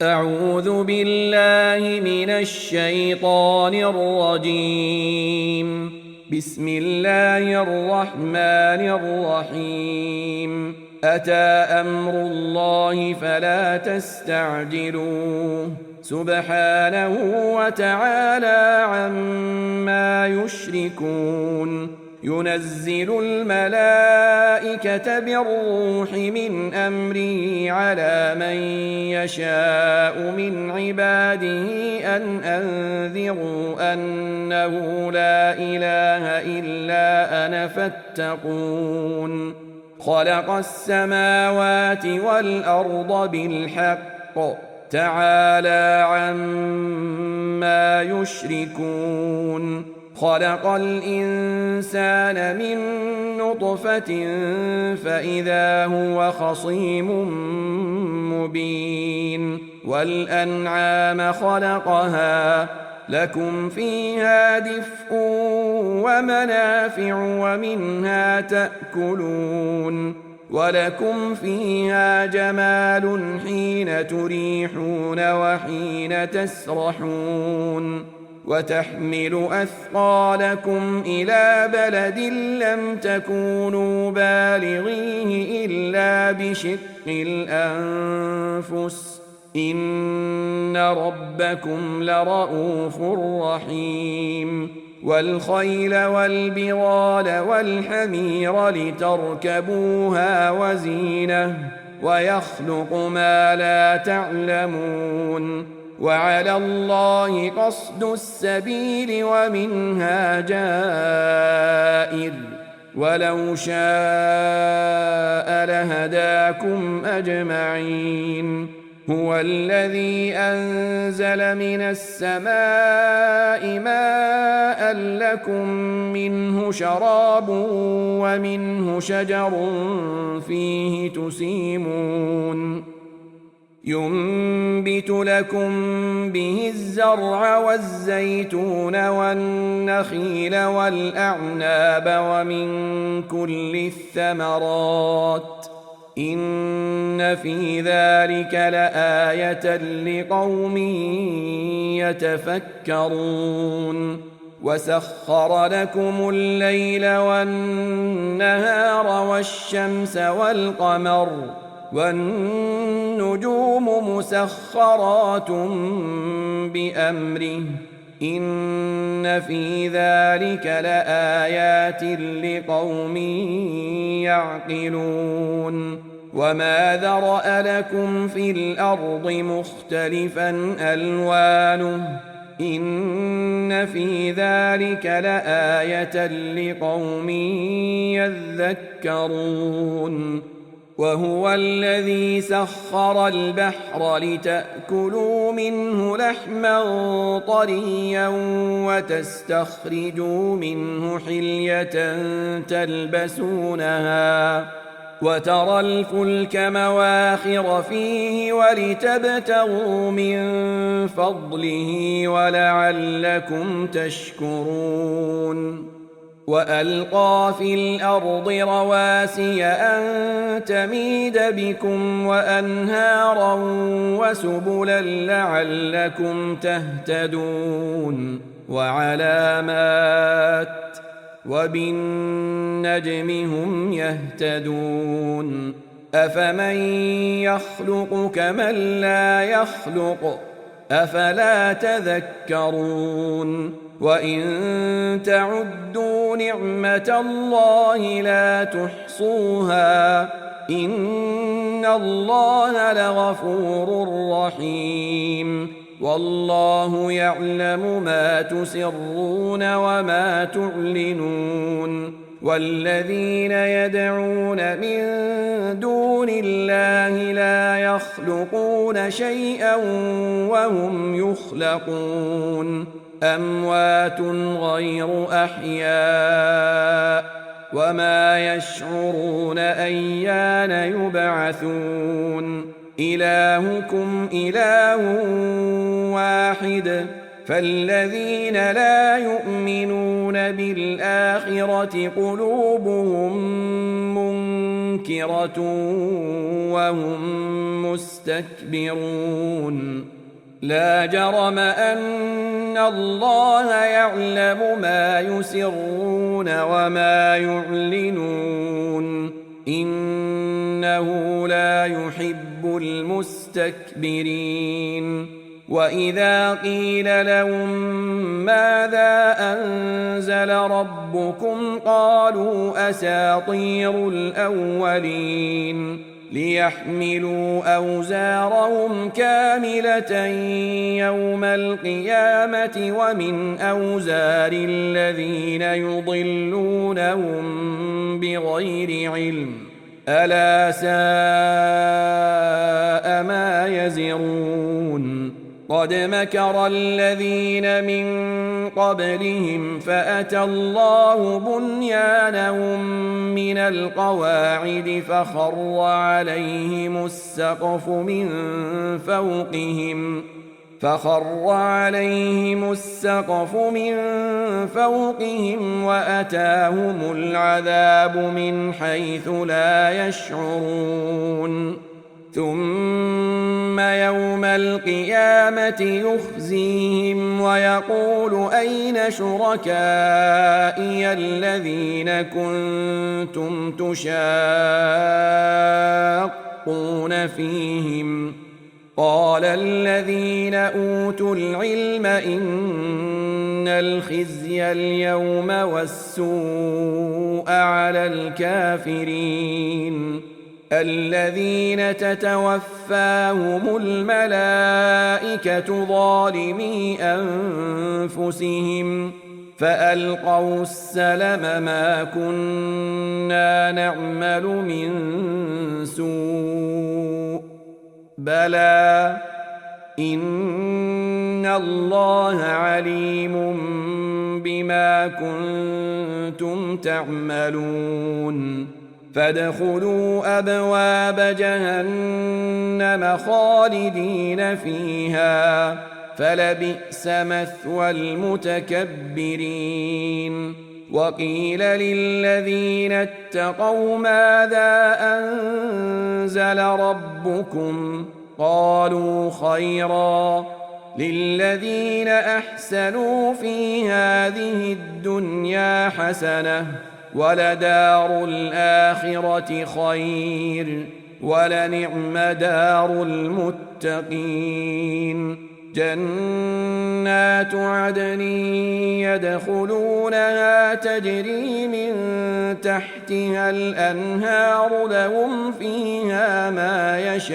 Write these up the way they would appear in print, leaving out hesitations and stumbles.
أعوذ بالله من الشيطان الرجيم. بسم الله الرحمن الرحيم. أتى أمر الله فلا تستعجلوه سبحانه وتعالى عما يشركون. ينزل الملائكة بالروح من أمره على من يشاء من عباده أن أنذروا أنه لا إله إلا أنا فاتقون. خلق السماوات والأرض بالحق تعالى عما يشركون. خلق الإنسان من نطفة فإذا هو خصيم مبين. والأنعام خلقها لكم فيها دفء ومنافع ومنها تأكلون. ولكم فيها جمال حين تريحون وحين تسرحون. وتحمل أثقالكم إلى بلد لم تكونوا بالغيه إلا بشق الأنفس إن ربكم لرؤوف رحيم. والخيل والبغال والحمير لتركبوها وزينة ويخلق ما لا تعلمون. وعلى الله قصد السبيل ومنها جائر ولو شاء لهداكم أجمعين. هو الذي أنزل من السماء ماء لكم منه شراب ومنه شجر فيه تسيمون. ينبت لكم به الزرع والزيتون والنخيل والأعناب ومن كل الثمرات إن في ذلك لآية لقوم يتفكرون. وسخر لكم الليل والنهار والشمس والقمر والنجوم مسخرات بأمره إن في ذلك لآيات لقوم يعقلون. وما ذرأ لكم في الأرض مختلفا ألوانه إن في ذلك لآية لقوم يذكرون. وهو الذي سخر البحر لتأكلوا منه لحما طريا وتستخرجوا منه حلية تلبسونها وترى الفلك مواخر فيه ولتبتغوا من فضله ولعلكم تشكرون. وألقى في الأرض رواسي أن تميد بكم وأنهارا وسبلا لعلكم تهتدون. وعلامات وبالنجم هم يهتدون. أفمن يخلق كمن لا يخلق أفلا تذكرون. وإن تعدوا نعمة الله لا تحصوها إن الله لغفور رحيم. والله يعلم ما تسرون وما تعلنون. والذين يدعون من دون الله لا يخلقون شيئا وهم يخلقون. أموات غير أحياء وما يشعرون أيان يبعثون. إلهكم إله واحد فالذين لا يؤمنون بالآخرة قلوبهم مُنكِرَةٌ وَهُمْ مُسْتَكْبِرُونَ لا جرم أن الله يعلم ما يسرون وما يعلنون إنه لا يحب المستكبرين وإذا قيل لهم ماذا أنزل ربكم قالوا أساطير الأولين ليحملوا أوزارهم كاملة يوم القيامة ومن أوزار الذين يضلونهم بغير علم ألا ساء ما يزرون قد مكر الذين من قبلهم فأتى الله بنيانهم من القواعد فخر عليهم السقف من فوقهم وأتاهم العذاب من حيث لا يشعرون ثم يوم القيامة يخزيهم ويقول أين شركائي الذين كنتم تشاقون فيهم قال الذين أوتوا العلم إن الخزي اليوم والسوء على الكافرين الذين تتوفاهم الملائكة ظالمي أنفسهم فألقوا السلم ما كنا نعمل من سوء بلى إن الله عليم بما كنتم تعملون فادخلوا أبواب جهنم خالدين فيها فلبئس مثوى المتكبرين وقيل للذين اتقوا ماذا أنزل ربكم قالوا خيرا للذين أحسنوا في هذه الدنيا حسنة ولدار الآخرة خير ولنعم دار المتقين جنات عدن يدخلونها تجري من تحتها الأنهار لهم فيها ما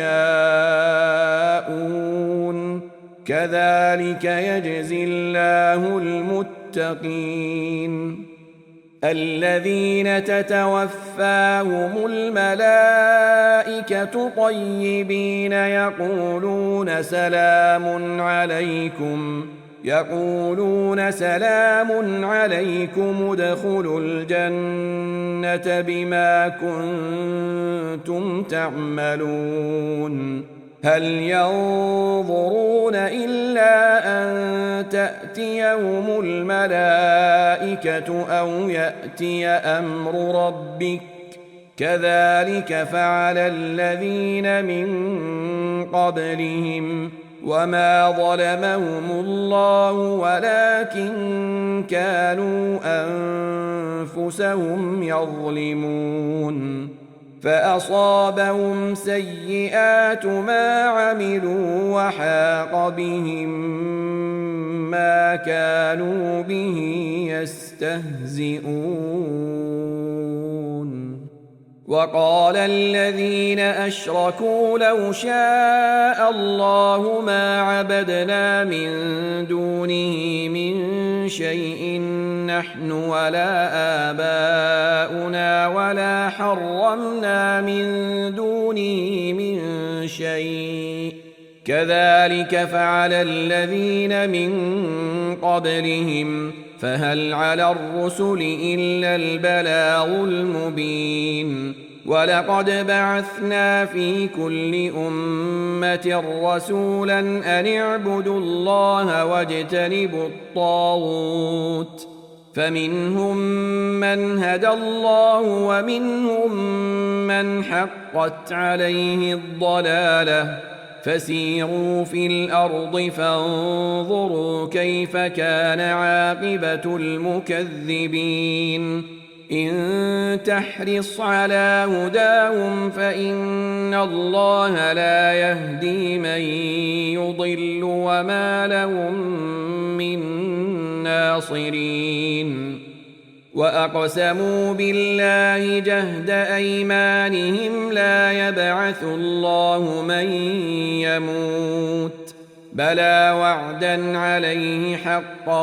يشاءون كذلك يجزي الله المتقين الذين تتوفاهم الملائكة طيبين يقولون سلام عليكم ادخلوا الجنة بما كنتم تعملون هل ينظرون إلا أن تأتيهم الملائكة أو يأتي أمر ربك كذلك فعل الذين من قبلهم وما ظلمهم الله ولكن كانوا أنفسهم يظلمون فأصابهم سيئات ما عملوا وحاق بهم ما كانوا به يستهزئون وقال الذين أشركوا لو شاء الله ما عبدنا من دونه من شيء نحن ولا آباؤنا ولا حرمنا من دونه من شيء كذلك فعل الذين من قبلهم فهل على الرسل إلا البلاغ المبين ولقد بعثنا في كل أمة رسولا أن اعبدوا الله واجتنبوا الطاغوت فمنهم من هدى الله ومنهم من حقت عليه الضلالة فسيروا في الأرض فانظروا كيف كان عاقبة المكذبين إن تحرص على هداهم فإن الله لا يهدي من يضل وما لهم من ناصرين وأقسموا بالله جهد أيمانهم لا يبعث الله من يموت بلى وعدا عليه حقا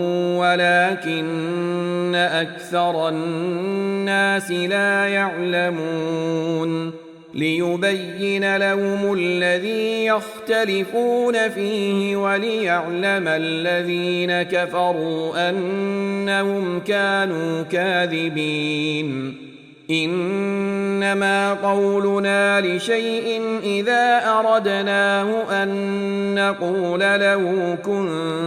ولكن أكثر الناس لا يعلمون ليبين لهم الذي يختلفون فيه وليعلم الذين كفروا أنهم كانوا كاذبين إنما قولنا لشيء إذا أردناه أن نقول له كن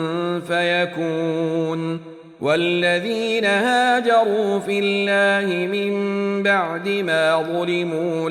فيكون والذين هاجروا في الله من بعد ما ظلموا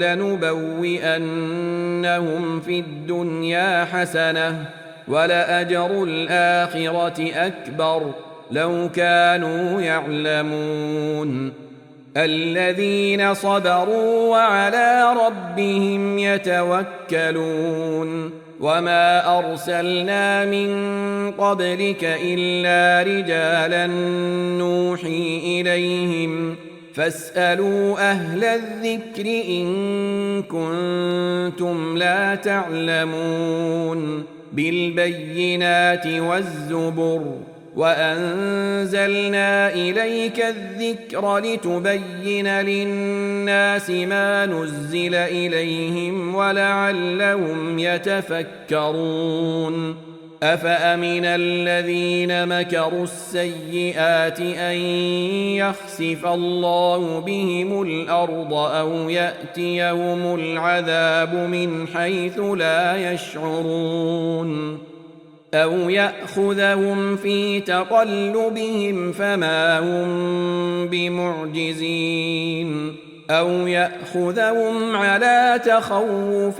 لنبوئنهم في الدنيا حسنة ولأجر الآخرة أكبر لو كانوا يعلمون الذين صبروا وعلى ربهم يتوكلون وما أرسلنا من قبلك إلا رجالا نوحي إليهم فاسألوا أهل الذكر إن كنتم لا تعلمون بالبينات والزبر وأنزلنا إليك الذكر لتبين للناس ما نزل إليهم ولعلهم يتفكرون أفأمن الذين مكروا السيئات أن يخسف الله بهم الأرض أو يأتيهم العذاب من حيث لا يشعرون أو يأخذهم في تقلبهم فما هم بمعجزين أو يأخذهم على تخوف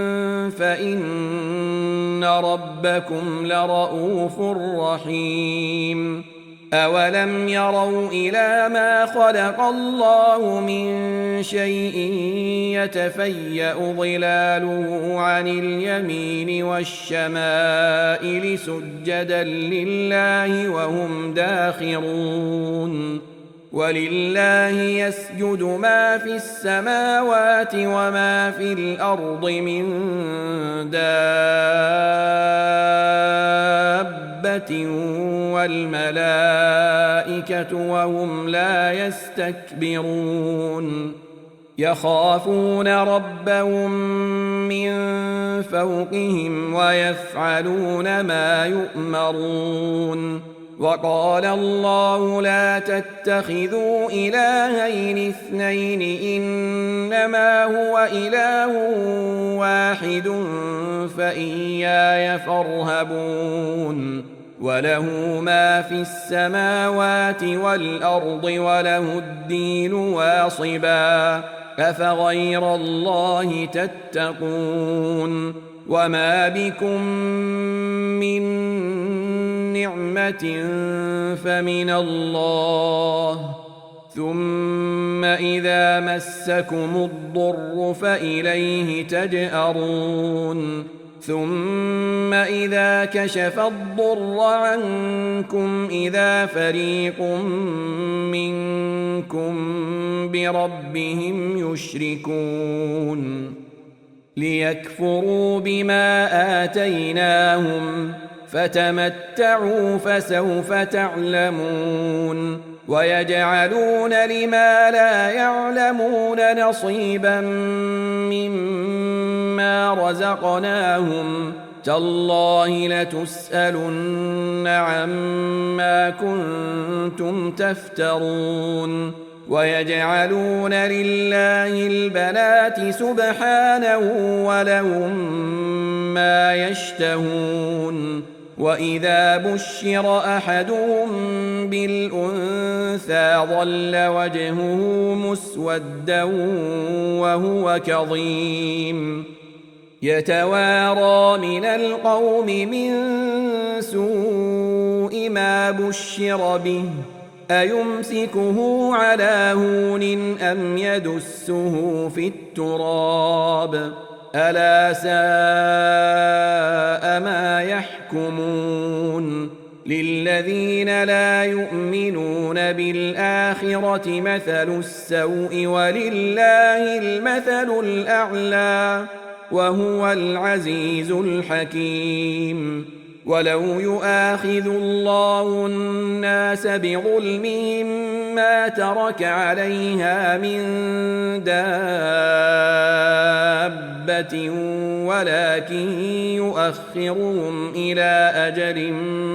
فإن ربكم لرؤوف رحيم أولم يروا إلى ما خلق الله من شيء يتفيأ ظلاله عن اليمين والشمائل سجدا لله وهم داخرون ولله يسجد ما في السماوات وما في الأرض من دابة والملائكة وهم لا يستكبرون يخافون ربهم من فوقهم ويفعلون ما يؤمرون وقال الله لا تتخذوا إلهين اثنين إنما هو إله واحد فإياي فارهبون وله ما في السماوات والأرض وله الدين واصبا أفغير الله تتقون وما بكم من نعمة فمن الله ثم إذا مسكم الضر فإليه تجأرون ثم إذا كشف الضر عنكم إذا فريق منكم بربهم يشركون ليكفروا بما آتيناهم فتمتعوا فسوف تعلمون ويجعلون لما لا يعلمون نصيبا مما رزقناهم تالله لتسألن عما كنتم تفترون ويجعلون لله البنات سبحانه ولهم ما يشتهون وإذا بشر أحدهم بالأنثى ظل وجهه مسودا وهو كظيم يتوارى من القوم من سوء ما بشر به أيمسكه على هون أم يدسه في التراب ألا ساء ما يحكمون للذين لا يؤمنون بالآخرة مثل السوء ولله المثل الأعلى وهو العزيز الحكيم ولو يؤاخذ الله الناس بظلمهم ما ترك عليها من دابة ولكن يؤخرهم إلى أجل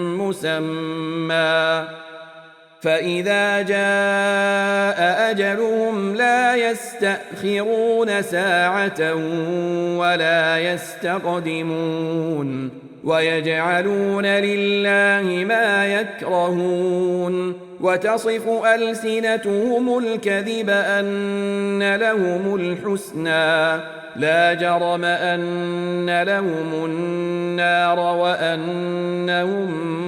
مسمى فإذا جاء أجلهم لا يستأخرون ساعة ولا يستقدمون ويجعلون لله ما يكرهون وتصف ألسنتهم الكذب أن لهم الحسنى لا جرم أن لهم النار وأنهم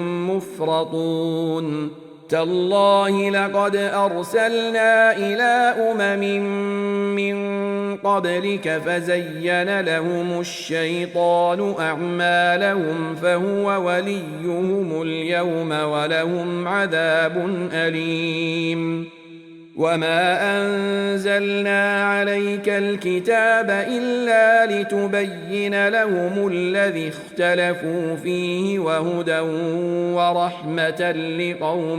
مفرطون تالله لقد أرسلنا إلى من قبلك فزين لهم الشيطان أعمالهم فهو وليهم اليوم ولهم عذاب أليم وما أنزلنا عليك الكتاب إلا لتبين لهم الذي اختلفوا فيه وهدى ورحمة لقوم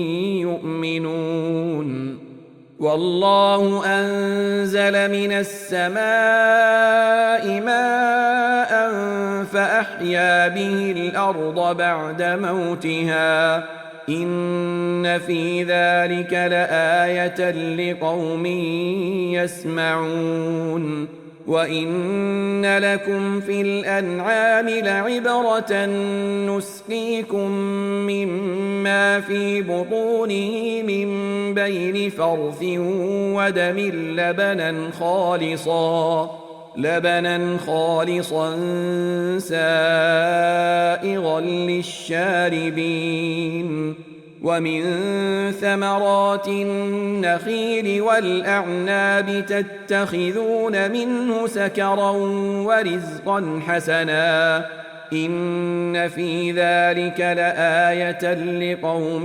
يؤمنون والله أنزل من السماء ماء فأحيا به الأرض بعد موتها إن في ذلك لآية لقوم يسمعون وإن لكم في الأنعام لعبرة نسقيكم مما في بطونه من بين فرث ودم لبنا خالصا سائغا للشاربين ومن ثمرات النخيل والأعناب تتخذون منه سكرا ورزقا حسنا إن في ذلك لآية لقوم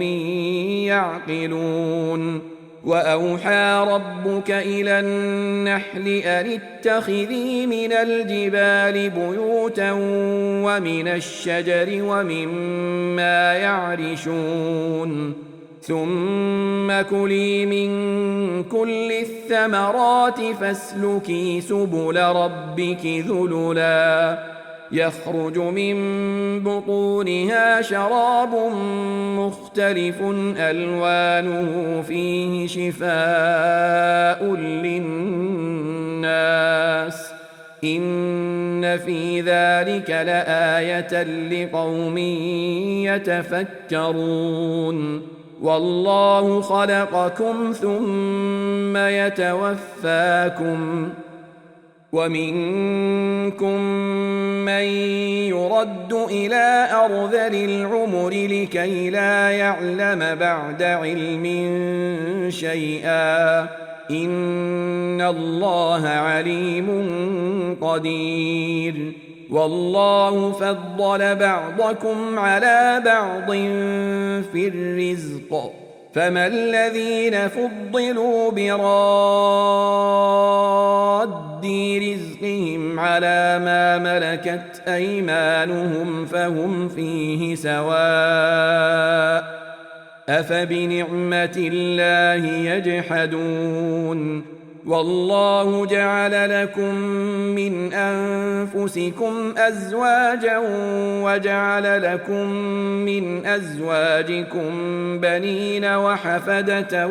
يعقلون وأوحى ربك إلى النحل أن اتخذي من الجبال بيوتا ومن الشجر ومما يعرشون ثم كلي من كل الثمرات فاسلكي سبل ربك ذللا يخرج من بطونها شراب مختلف ألوانه فيه شفاء للناس إن في ذلك لآية لقوم يتفكرون والله خلقكم ثم يتوفاكم ومنكم من يرد إلى أرذل العمر لكي لا يعلم بعد علم شيئا إن الله عليم قدير والله فضل بعضكم على بعض في الرزق فما الذين فضلوا براد رزقهم على ما ملكت أيمانهم فهم فيه سواء أفبنعمة الله يجحدون والله جعل لكم من أنفسكم أزواجا وجعل لكم من أزواجكم بنين وحفدة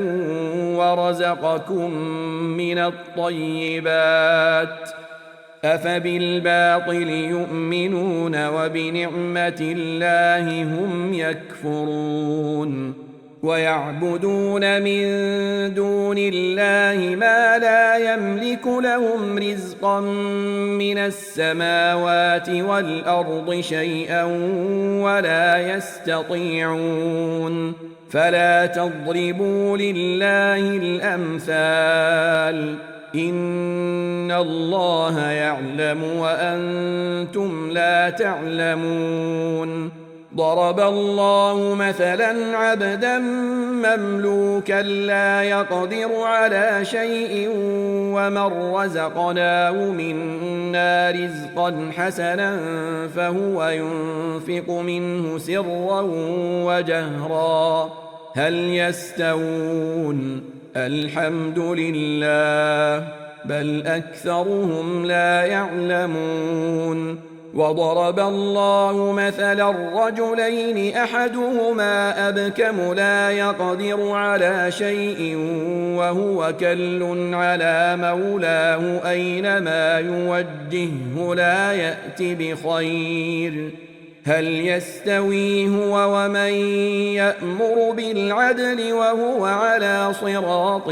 أفبالباطل يؤمنون وبنعمة الله هم يكفرون ويعبدون من دون الله ما لا يملك لهم رزقا من السماوات والأرض شيئا ولا يستطيعون فلا تضربوا لله الأمثال إن الله يعلم وأنتم لا تعلمون ضرب الله مثلا عبدا مملوكا لا يقدر على شيء ومن رزقناه منا رزقا حسنا فهو ينفق منه سرا وجهرا هل يستوون الحمد لله بل أكثرهم لا يعلمون وضرب الله مثلا الرجلين أحدهما أبكم لا يقدر على شيء وهو كل على مولاه أينما يوجهه لا يأت بخير هل يستوي هو ومن يأمر بالعدل وهو على صراط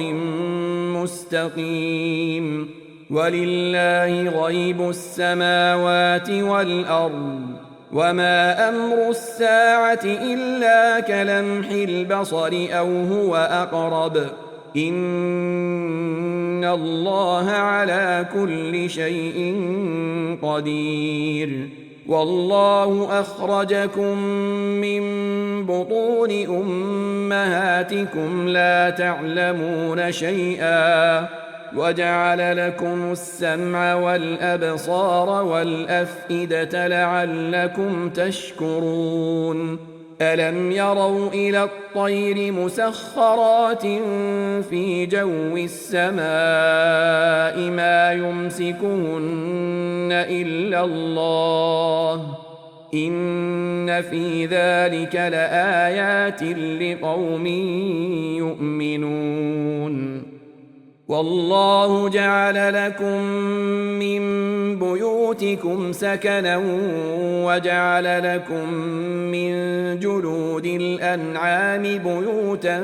مستقيم ولله غيب السماوات والأرض وما أمر الساعة إلا كلمح البصر أو هو أقرب إن الله على كل شيء قدير والله أخرجكم من بطون أمهاتكم لا تعلمون شيئا وجعل لكم السمع والأبصار والأفئدة لعلكم تشكرون ألم يروا إلى الطير مسخرات في جو السماء ما يمسكهن إلا الله إن في ذلك لآيات لقوم يؤمنون والله جعل لكم من بيوتكم سكنا وجعل لكم من جلود الأنعام بيوتا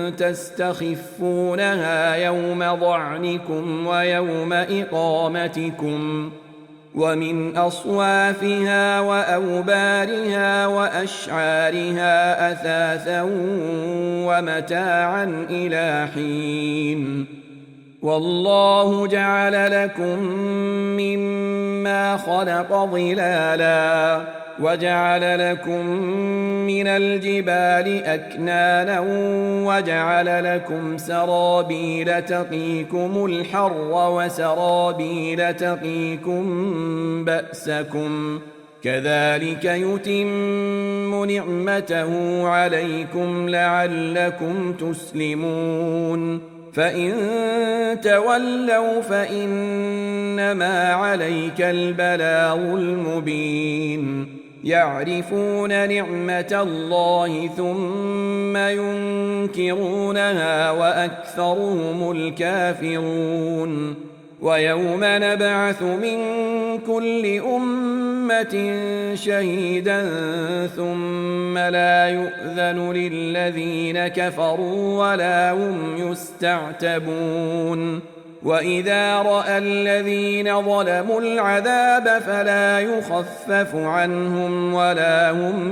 تستخفونها يوم ظعنكم ويوم إقامتكم ومن أصوافها وأوبارها وأشعارها أثاثا ومتاعا إلى حين والله جعل لكم مما خلق ظلالا وجعل لكم من الجبال أكنانا وجعل لكم سرابيل تقيكم الحر وسرابيل تقيكم بأسكم كذلك يتم نعمته عليكم لعلكم تسلمون فإن تولوا فإنما عليك البلاغ المبين يعرفون نعمة الله ثم ينكرونها وأكثرهم الكافرون ويوم نبعث من كل أمة شهيدا ثم لا يؤذن للذين كفروا ولا هم يستعتبون وإذا رأى الذين ظلموا العذاب فلا يخفف عنهم ولا هم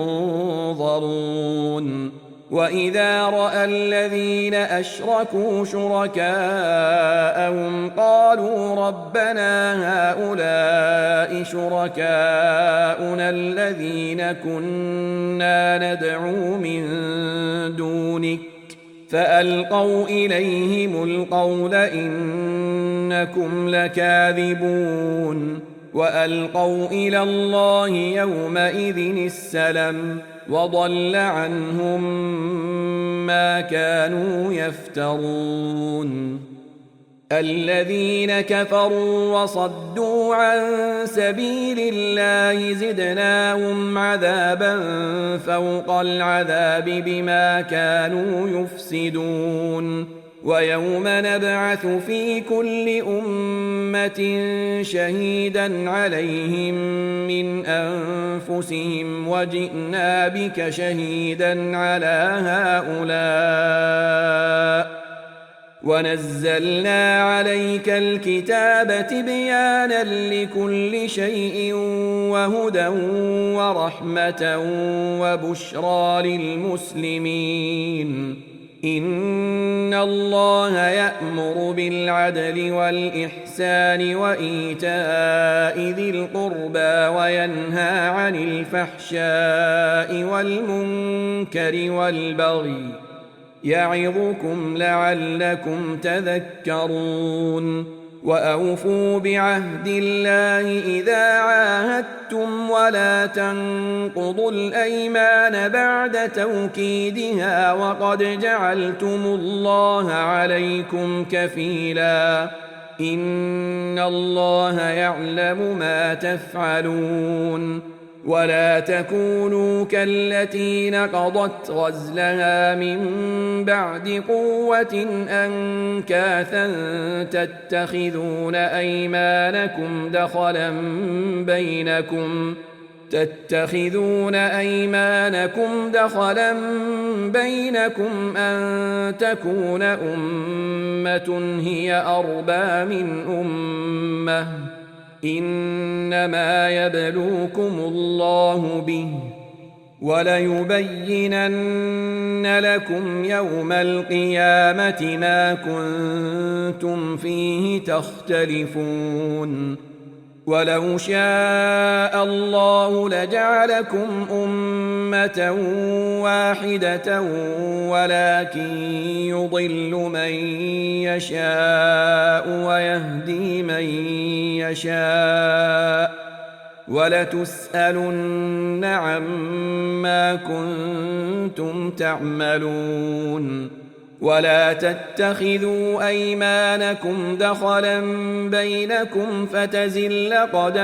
ينظرون وإذا رأى الذين أشركوا شركاءهم قالوا ربنا هؤلاء شركاؤنا الذين كنا ندعو من دونك فألقوا إليهم القول إنكم لكاذبون وألقوا إلى الله يومئذ السلم وضل عنهم ما كانوا يفترون الذين كفروا وصدوا عن سبيل الله زدناهم عذابا فوق العذاب بما كانوا يفسدون ويوم نبعث في كل أمة شهيدا عليهم من أنفسهم وجئنا بك شهيدا على هؤلاء ونزلنا عليك الكتاب تبيانا لكل شيء وهدى ورحمة وبشرى للمسلمين إن الله يأمر بالعدل والإحسان وإيتاء ذي القربى وينهى عن الفحشاء والمنكر والبغي يعظكم لعلكم تذكرون وأوفوا بعهد الله إذا عاهدتم ولا تنقضوا الأيمان بعد توكيدها وقد جعلتم الله عليكم كفيلا إن الله يعلم ما تفعلون ولا تكونوا كالتي نقضت غزلها من بعد قوة أنكاثا تتخذون أيمانكم دخلا بينكم أن تكون أمة هي أربى من أمة إنما يبلوكم الله به وليبينن لكم يوم القيامة ما كنتم فيه تختلفون ولو شاء الله لجعلكم أمة واحدة ولكن يضل من يشاء ويهدي من يشاء ولتسألن عما كنتم تعملون ولا تتخذوا أيمانكم دخلا بينكم فتزل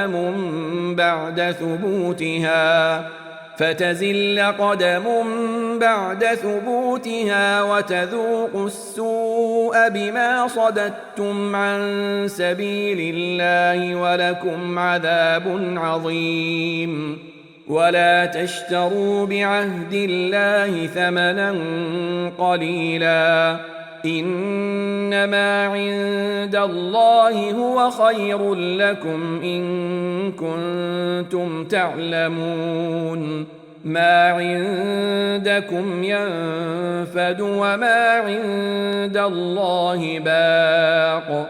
قدم بعد ثبوتها وتذوقوا السوء بما صددتم عن سبيل الله ولكم عذاب عظيم ولا تشتروا بعهد الله ثمنا قليلا إنما عند الله هو خير لكم إن كنتم تعلمون ما عندكم ينفد وما عند الله باق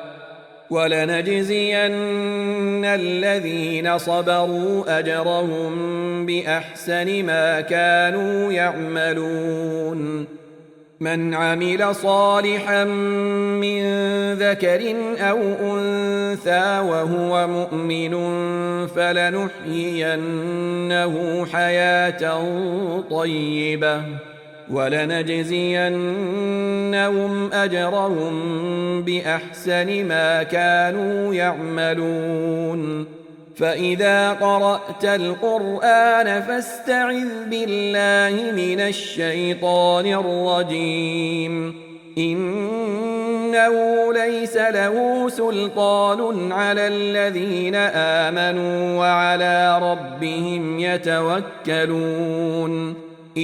ولنجزين الذين صبروا أجرهم بأحسن ما كانوا يعملون من عمل صالحا من ذكر أو أنثى وهو مؤمن فلنحيينه حياة طيبة ولنجزينهم أجرهم بأحسن ما كانوا يعملون فإذا قرأت القرآن فاستعذ بالله من الشيطان الرجيم إنه ليس له سلطان على الذين آمنوا وعلى ربهم يتوكلون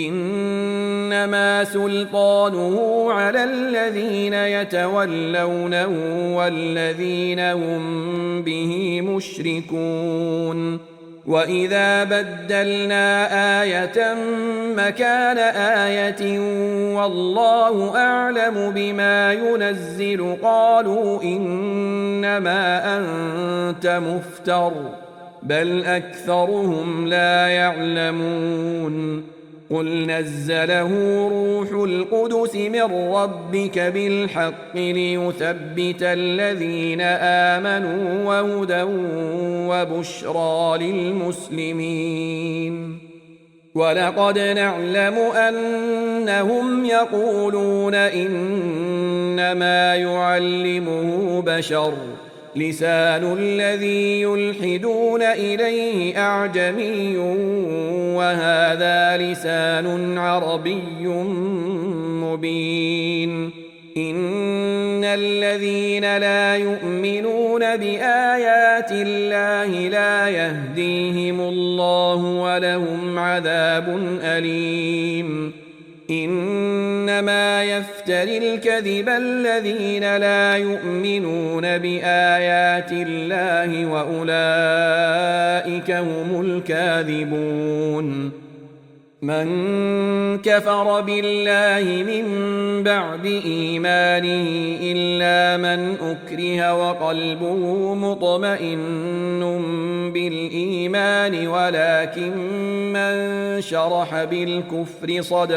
إنما سلطانه على الذين يتولونه والذين هم به مشركون وإذا بدلنا آية مكان آية والله أعلم بما ينزل قالوا إنما أنت مفتر بل أكثرهم لا يعلمون قل نزله روح القدس من ربك بالحق ليثبت الذين آمنوا وهدى وبشرى للمسلمين ولقد نعلم أنهم يقولون إنما يعلمه بشر لسان الذي يلحدون إليه أعجمي وهذا لسان عربي مبين إن الذين لا يؤمنون بآيات الله لا يهديهم الله ولهم عذاب أليم إنما يفتري الكذب الذين لا يؤمنون بآيات الله وأولئك هم الكاذبون من كفر بالله من بعد إيمانه إلا من أكره وقلبه مطمئن بالإيمان ولكن من شرح بالكفر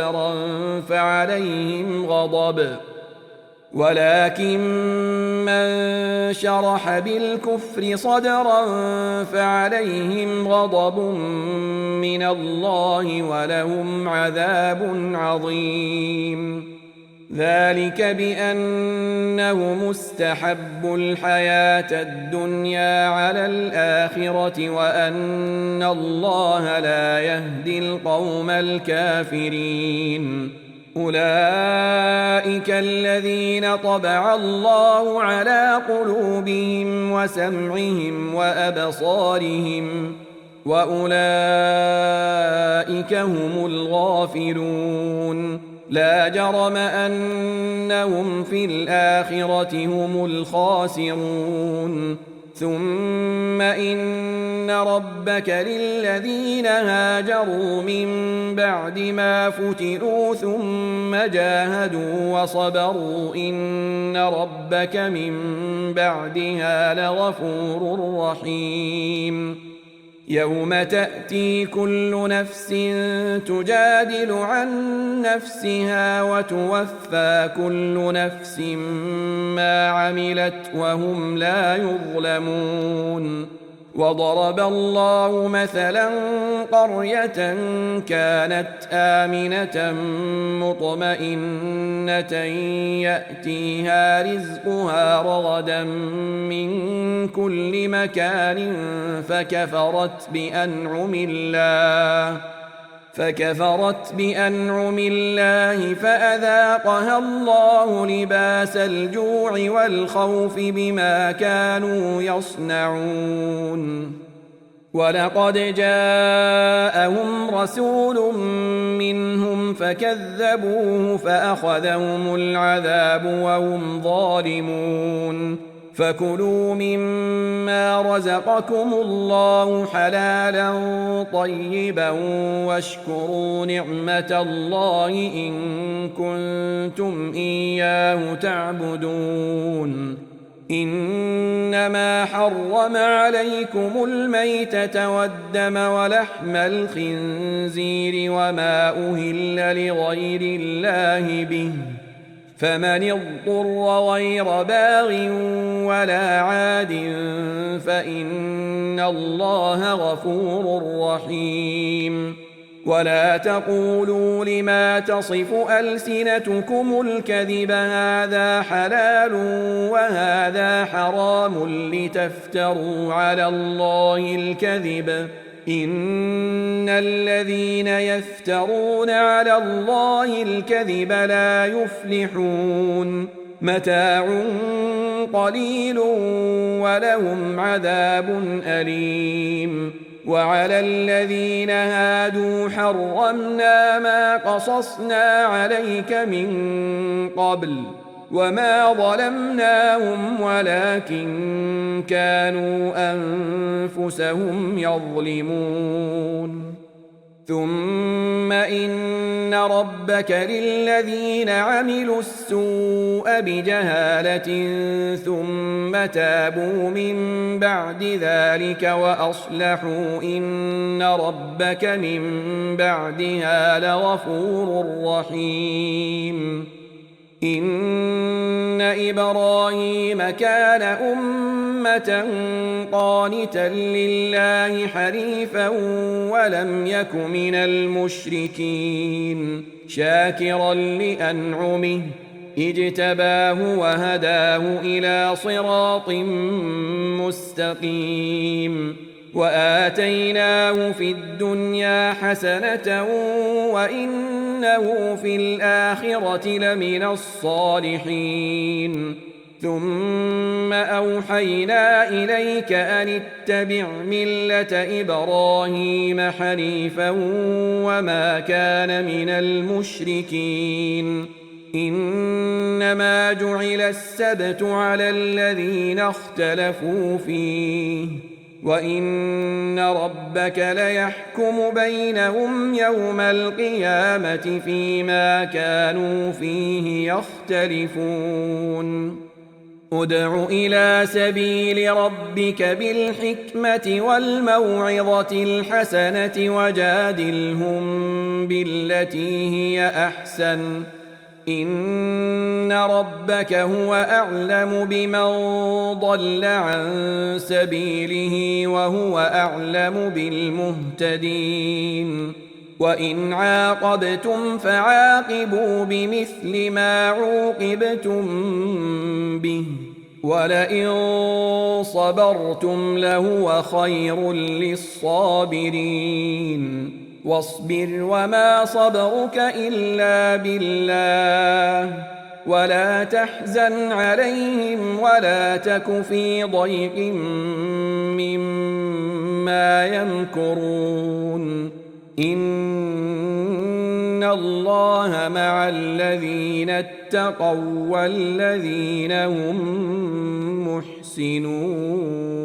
صدرا فعليهم غضب من الله ولهم عذاب عظيم ذلك بأنهم استحبوا الحياة الدنيا على الآخرة وأن الله لا يهدي القوم الكافرين أولئك الذين طبع الله على قلوبهم وسمعهم وأبصارهم وأولئك هم الغافلون لا جرم أنهم في الآخرة هم الخاسرون ثم إن ربك للذين هاجروا من بعد ما فتنوا ثم جاهدوا وصبروا إن ربك من بعدها لغفور رحيم يوم تأتي كل نفس تجادل عن نفسها وتوفى كل نفس ما عملت وهم لا يظلمون وضرب الله مثلا قرية كانت آمنة مطمئنة يأتيها رزقها رغدا من كل مكان فكفرت بأنعم الله فأذاقها الله لباس الجوع والخوف بما كانوا يصنعون ولقد جاءهم رسول منهم فكذبوه فأخذهم العذاب وهم ظالمون فكلوا مما رزقكم الله حلالا طيبا واشكروا نعمة الله إن كنتم إياه تعبدون إنما حرم عليكم الميتة والدم ولحم الخنزير وما أهل لغير الله به فمن اضطر غير باغ ولا عاد فإن الله غفور رحيم ولا تقولوا لما تصف ألسنتكم الكذب هذا حلال وهذا حرام لتفتروا على الله الكذب إن الذين يفترون على الله الكذب لا يفلحون متاع قليل ولهم عذاب أليم وعلى الذين هادوا حرمنا ما قصصنا عليك من قبل وما ظلمناهم ولكن كانوا أنفسهم يظلمون ثم إن ربك للذين عملوا السوء بجهالة ثم تابوا من بعد ذلك وأصلحوا إن ربك من بعدها لغفور رحيم إن إبراهيم كان أمة قانتا لله حنيفا ولم يك من المشركين شاكرا لأنعمه اجتباه وهداه إلى صراط مستقيم وآتيناه في الدنيا حسنة وإنه في الآخرة لمن الصالحين ثم أوحينا إليك أن اتبع ملة إبراهيم حنيفا وما كان من المشركين إنما جعل السبت على الذين اختلفوا فيه وإن ربك ليحكم بينهم يوم القيامة فيما كانوا فيه يختلفون ادع إلى سبيل ربك بالحكمة والموعظة الحسنة وجادلهم بالتي هي أحسن إن ربك هو أعلم بمن ضل عن سبيله وهو أعلم بالمهتدين وإن عاقبتم فعاقبوا بمثل ما عوقبتم به ولئن صبرتم لهو خير للصابرين واصبر وما صبرك إلا بالله ولا تحزن عليهم ولا تك في ضيق مما يمكرون إن الله مع الذين اتقوا والذين هم محسنون